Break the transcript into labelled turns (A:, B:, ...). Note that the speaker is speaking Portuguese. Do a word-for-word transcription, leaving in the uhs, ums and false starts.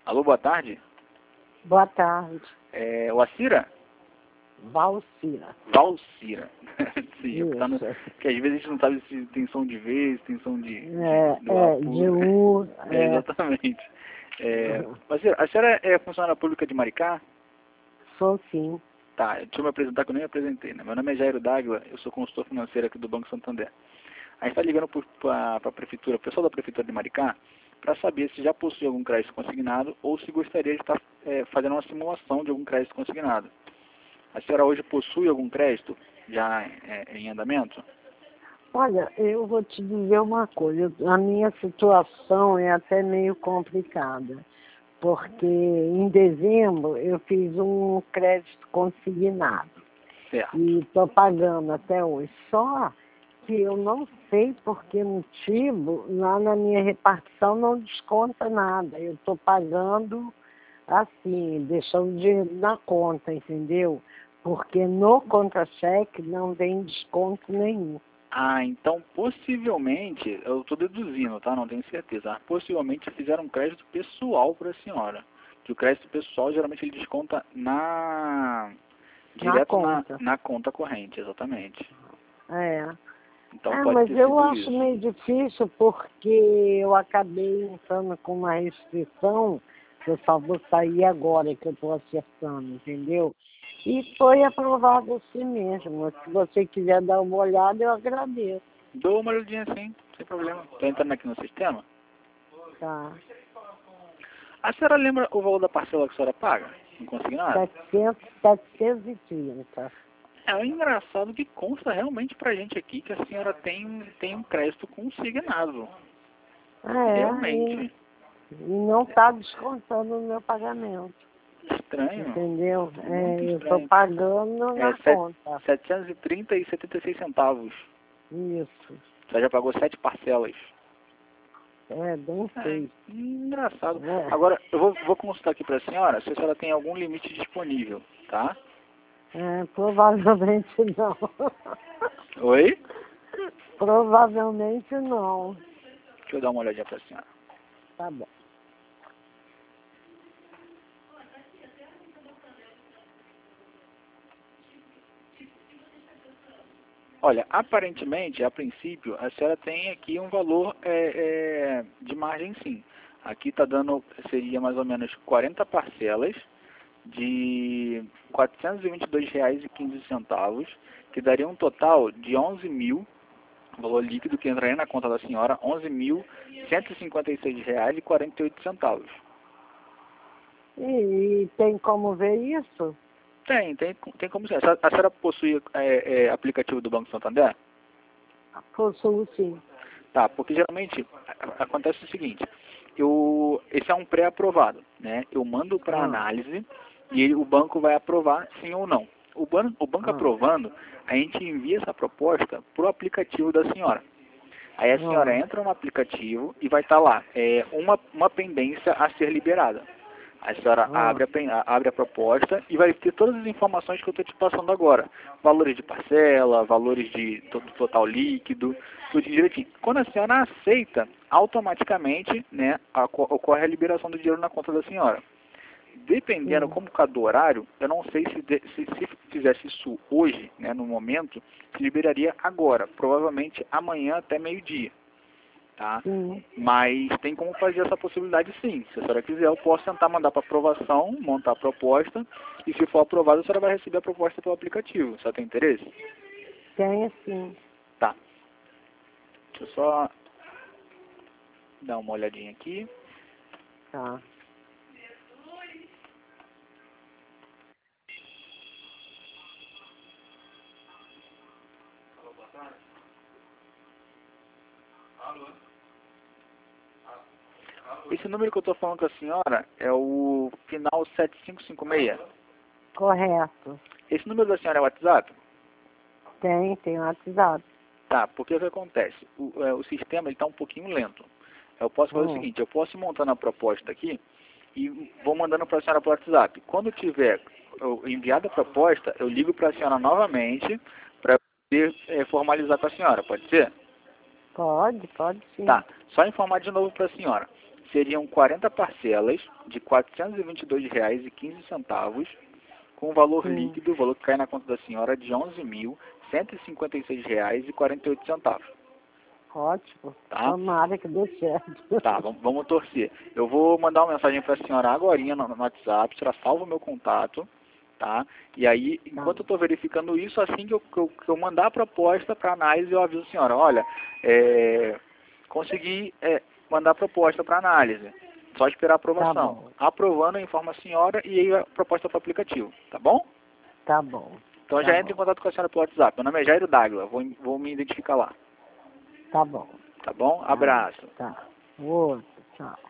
A: Alô, boa tarde.
B: Boa tarde.
A: É, o Acira?
B: Valcira.
A: Valcira. Sim,
B: Isso.
A: tá no, que às vezes a gente não sabe se tem som de V, se tem som de,
B: É,
A: de, do
B: é,
A: Apu.
B: de U,
A: É,
B: é.
A: exatamente. É, Acira, a senhora é funcionária pública de Maricá?
B: Sou sim.
A: Tá, deixa eu me apresentar que eu nem me apresentei, né? Meu nome é Jairo Dávila, eu sou consultor financeiro aqui do Banco Santander. A gente está ligando para a prefeitura, o pessoal da prefeitura de Maricá, para saber se já possui algum crédito consignado ou se gostaria de estar é, fazendo uma simulação de algum crédito consignado. A senhora hoje possui algum crédito já é, em andamento?
B: Olha, eu vou te dizer uma coisa. A minha situação é até meio complicada. Porque em dezembro eu fiz um crédito consignado.
A: Certo.
B: E estou pagando até hoje. Só que eu não sei por que motivo lá na minha repartição não desconta nada. Eu estou pagando assim, deixando dinheiro na conta, entendeu? Porque no contra-cheque não tem desconto nenhum.
A: Ah, então possivelmente, eu estou deduzindo, tá? Não tenho certeza. Ah, possivelmente fizeram um crédito pessoal para a senhora. Que o crédito pessoal geralmente ele desconta na...
B: Na
A: direto na,
B: conta.
A: na conta corrente, exatamente.
B: É.
A: Então
B: É,
A: pode
B: mas
A: ter
B: eu
A: sido
B: acho
A: isso.
B: meio difícil porque eu acabei entrando com uma restrição que eu só vou sair agora que eu estou acertando, entendeu? E foi aprovado assim mesmo. Se você quiser dar uma olhada, eu agradeço.
A: Dou uma olhadinha sim, sem problema. Estou entrando aqui no sistema.
B: Tá.
A: A senhora lembra o valor da parcela que a senhora paga? Não consegui nada?
B: setecentos, setecentos e trinta.
A: É o engraçado que consta realmente pra gente aqui que a senhora tem, tem um crédito consignado.
B: É,
A: Realmente.
B: e, e não está descontando o meu pagamento.
A: Estranho.
B: Entendeu?
A: Muito
B: É, eu estou
A: estranho.
B: pagando
A: É
B: na conta.
A: setecentos e trinta e setenta e seis centavos.
B: Isso.
A: Você já pagou sete parcelas.
B: É, bem
A: É,
B: feito.
A: engraçado.
B: É.
A: Agora, eu vou, vou consultar aqui pra senhora se a senhora tem algum limite disponível, tá?
B: É, provavelmente não.
A: Oi?
B: Provavelmente não.
A: Deixa eu dar uma olhadinha pra senhora.
B: Tá bom.
A: Olha, aparentemente, a princípio, a senhora tem aqui um valor é, é, de margem sim. Aqui está dando, seria mais ou menos quarenta parcelas de quatrocentos e vinte e dois reais e quinze centavos, que daria um total de onze mil, valor líquido que entraria na conta da senhora, onze mil cento e cinquenta e seis reais e quarenta e oito centavos.
B: E, e tem como ver isso?
A: Tem, tem, tem como ser. A senhora possui é, é, aplicativo do Banco Santander?
B: Possuo sim.
A: Tá, porque geralmente a- acontece o seguinte, eu, esse é um pré-aprovado, né? Eu mando para
B: Ah,
A: análise e ele- o banco vai aprovar sim ou não. O, ban, o banco
B: ah,
A: aprovando, a gente envia essa proposta para o aplicativo da senhora. Aí a senhora
B: ah,
A: entra no aplicativo e vai estar lá, é, uma, uma pendência a ser liberada. A senhora
B: ah.
A: abre a, pen- a- abre a proposta e vai ter todas as informações que eu estou te passando agora. Valores de parcela, valores de to- total líquido, tudo direitinho. Quando a senhora aceita, automaticamente, né, a- ocorre a liberação do dinheiro na conta da senhora. Dependendo
B: Sim,
A: como cada horário, eu não sei se, de- se, se fizesse isso hoje, né, no momento, se liberaria agora, provavelmente amanhã até meio-dia, tá?
B: sim.
A: Mas tem como fazer essa possibilidade sim. Se a senhora quiser, eu posso tentar mandar para aprovação, montar a proposta, e se for aprovado, a senhora vai receber a proposta pelo aplicativo. A senhora tem interesse?
B: Tem sim.
A: Tá. Deixa eu só dar uma olhadinha aqui.
B: Tá.
A: Esse número que eu estou falando com a senhora é o final sete cinco cinco seis.
B: Correto.
A: Esse número da senhora é o WhatsApp?
B: Tem, tem WhatsApp.
A: Tá, porque o que acontece? O, é, o sistema está um pouquinho lento. Eu posso fazer o
B: Hum.
A: seguinte, eu posso ir montando a proposta aqui e vou mandando para a senhora pelo WhatsApp. Quando tiver eu, enviada a proposta, eu ligo para a senhora novamente para poder é, formalizar com a senhora, pode ser?
B: Pode, pode sim.
A: Tá, só informar de novo para a senhora. Seriam quarenta parcelas de quatrocentos e vinte e dois reais e quinze centavos, com o valor
B: Sim.
A: líquido, o valor que cai na conta da senhora, de onze mil cento e cinquenta e seis reais e quarenta e oito centavos.
B: Ótimo.
A: Tá?
B: Tomara que dê certo.
A: Tá, vamos, vamos torcer. Eu vou mandar uma mensagem para a senhora agorinha no, no WhatsApp, a senhora salva o meu contato, tá? E aí, enquanto eu estou verificando isso, assim que eu, que eu, que eu mandar a proposta para análise, eu aviso a senhora, olha, é, consegui é, mandar a proposta para análise. Só esperar a aprovação.
B: Tá bom.
A: Aprovando, eu informo a senhora e aí a proposta para o aplicativo, tá bom?
B: Tá bom.
A: Então
B: Tá
A: já
B: bom.
A: entra em contato com a senhora pelo WhatsApp. Meu nome é Jairo Dáguila, vou, vou me identificar lá.
B: Tá bom.
A: Tá bom?
B: Tá.
A: Abraço.
B: Tá. Outro. Tchau.